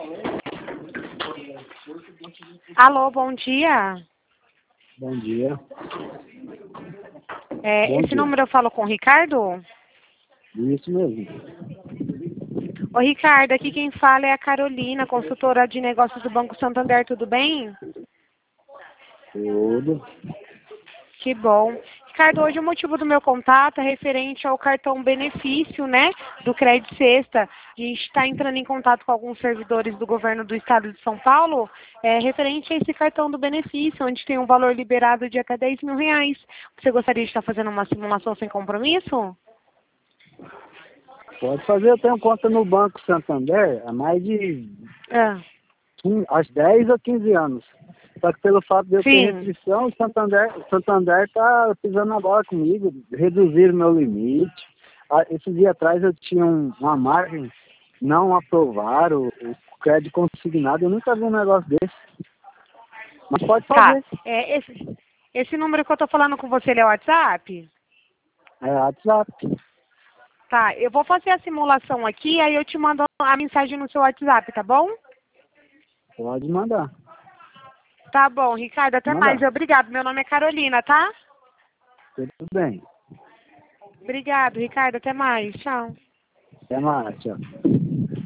Alô, bom dia. Bom dia. Esse dia. número eu falo com o Ricardo? Isso mesmo. Ô, Ricardo, aqui quem fala é a Carolina, consultora de negócios do Banco Santander, tudo bem? Tudo. Que bom. Ricardo, hoje o motivo do meu contato é referente ao cartão benefício, né, do Crédito Sexta. A gente está entrando em contato com alguns servidores do governo do estado de São Paulo, referente a esse cartão do benefício, onde tem um valor liberado de até R$ 10.000. Você gostaria de estar fazendo uma simulação sem compromisso? Pode fazer, eu tenho conta no Banco Santander há mais de acho 10 ou 15 anos. Só que pelo fato de eu ter restrição, o Santander está pisando na bola comigo, reduziram meu limite. Esses dias atrás eu tinha uma margem, não aprovaram o crédito consignado, eu nunca vi um negócio desse. Mas pode fazer. Tá. Esse número que eu estou falando com você, ele é o WhatsApp? É WhatsApp. Tá, eu vou fazer a simulação aqui, aí eu te mando a mensagem no seu WhatsApp, tá bom? Pode mandar. Tá bom, Ricardo, até mais. Obrigado. Meu nome é Carolina, tá? Tudo bem. Obrigado, Ricardo. Até mais. Tchau. Até mais, tchau.